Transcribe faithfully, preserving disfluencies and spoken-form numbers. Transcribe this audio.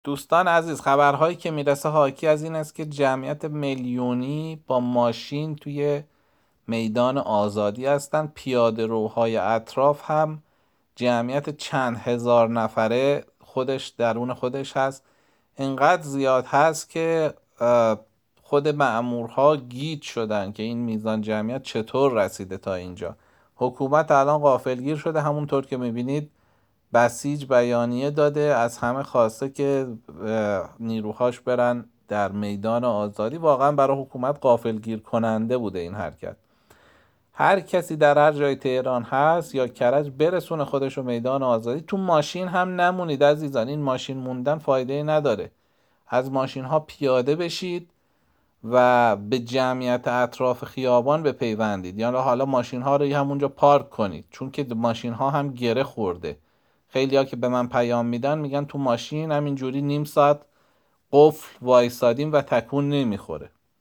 دوستان عزیز، خبرهایی که میرسه حاکی از این است که جمعیت میلیونی با ماشین توی میدان آزادی هستند. پیاده روهای اطراف هم جمعیت چند هزار نفره خودش درون خودش هست. اینقدر زیاد هست که خود مأمورها گیج شدن که این میزان جمعیت چطور رسیده تا اینجا. حکومت الان غافلگیر شده، همونطور که میبینید بسیج بیانیه داده، از همه خواسته که نیروهاش برن در میدان آزادی. واقعا برای حکومت غافلگیر کننده بوده این حرکت. هر کسی در هر جای تهران هست یا کرج برسونه خودشو میدان آزادی. تو ماشین هم نمونید عزیزان، این ماشین موندن فایده نداره. از ماشین ها پیاده بشید و به جمعیت اطراف خیابان بپیوندید، یعنی حالا ماشین ها رو همونجا پارک کنید، چون که ماشین ها هم گره خورده. خیلی ها که به من پیام میدن میگن تو ماشین همینجوری نیم ساعت قفل وایسادیم و تکون نمیخوره.